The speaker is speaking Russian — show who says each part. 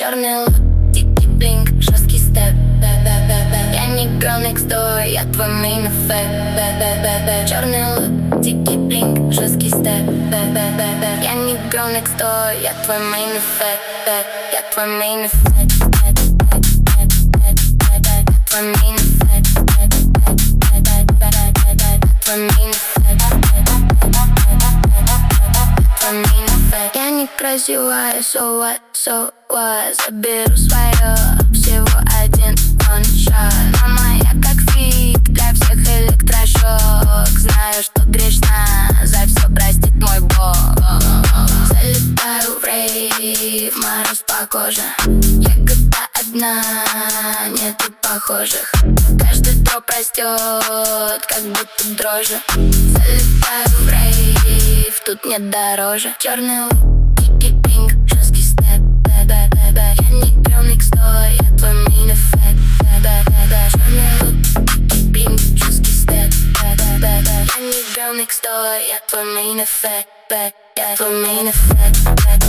Speaker 1: Черный лук, дикий блинк, жесткий степ. Я не girl next door, я твой main effect. Черный лук, дикий блинк, жесткий степ. Я не girl next door, я твой main effect. Я твой main effect. Твой main effect. Твой main effect. Твой main effect. Я некрасивая, so what? Заберу свое, всего один one-shot. Мама, я как фиг, для всех электрошок. Знаю, что грешна, за все простит мой Бог. Залетаю в рейв, мороз по коже. Ягода одна, нету похожих. Каждый дроп растет, как будто дрожжи. Залетаю в рейв, тут нет дороже. Черный лук, дикий пинг, жесткий степ. Я не girl next door, я твой main effect. Черный лук, дикий пинг, жесткий степ. Я не girl next door, я твой main effect. Я твой main effect.